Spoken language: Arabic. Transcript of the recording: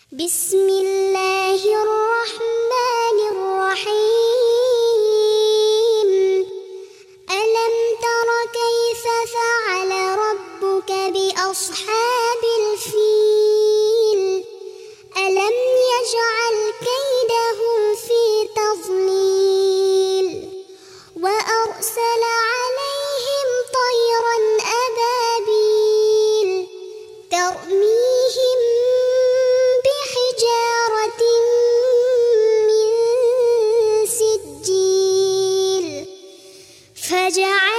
بسم الله الرحمن الرحيم. ألم تر كيف فعل ربك بأصحاب الفيل؟ ألم يجعل كيدهم في تضليل وأرسل عليهم طيرا أبابيل ترميهم بحجارة من سجيل فجعل